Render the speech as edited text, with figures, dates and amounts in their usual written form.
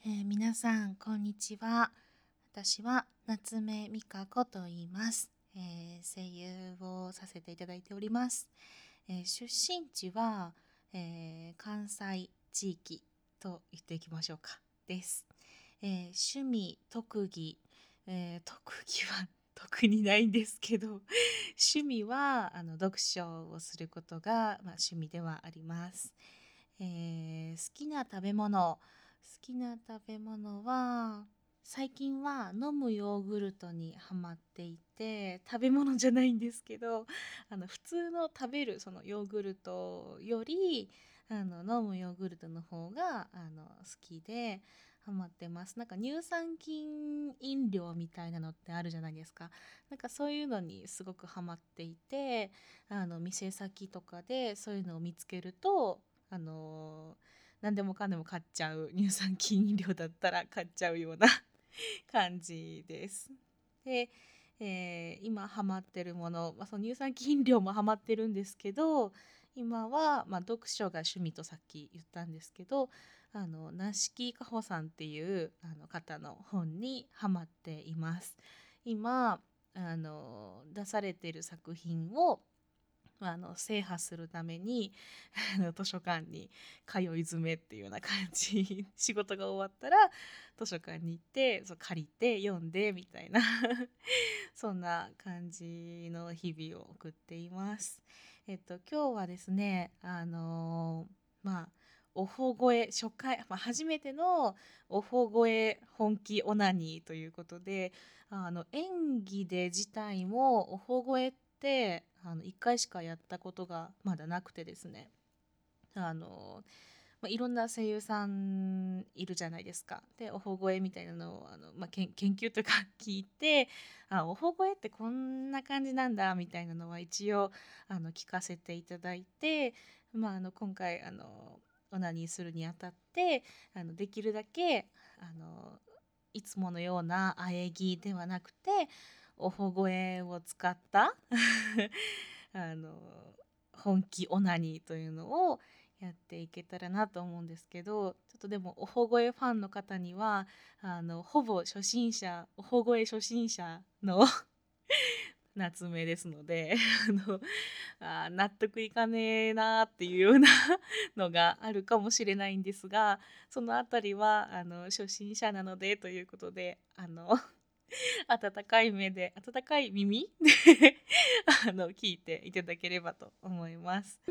皆さんこんにちは。私は夏目美香子と言います。声優をさせていただいております。出身地は、関西地域と言っていきましょうかです。趣味特技、特技は特にないんですけど趣味は読書をすることが、趣味ではあります。好きな食べ物は最近は飲むヨーグルトにハマっていて、食べ物じゃないんですけど普通の食べるそのヨーグルトより飲むヨーグルトの方が好きでハマってます。なんか乳酸菌飲料みたいなのってあるじゃないですか。なんかそういうのにすごくハマっていて、店先とかでそういうのを見つけるとあの何でもかんでも買っちゃう、乳酸菌飲料だったら買っちゃうような感じです。で、今ハマってるもの、その乳酸菌飲料もハマってるんですけど、今は、読書が趣味とさっき言ったんですけど、梨木かほさんっていう方の本にハマっています。今出されている作品を制覇するために図書館に通い詰めっていうような感じ仕事が終わったら図書館に行って借りて読んでみたいなそんな感じの日々を送っています。今日はですねおほ声初回、初めてのおほ声本気オナニーということで、演技で自体もおほ声って1回しかやったことがまだなくてですね、いろんな声優さんいるじゃないですか。でおほ声みたいなのを研究とか聞いて、おほ声ってこんな感じなんだみたいなのは一応聞かせていただいて、今回オナニーするにあたってできるだけいつものような喘ぎではなくておほ声を使ったあの本気オナニーというのをやっていけたらなと思うんですけど、ちょっとでもおほ声ファンの方にはほぼおほ声初心者の夏目ですので納得いかねえなっていうようなのがあるかもしれないんですが、そのあたりは初心者なのでということで温かい耳で聞いていただければと思います。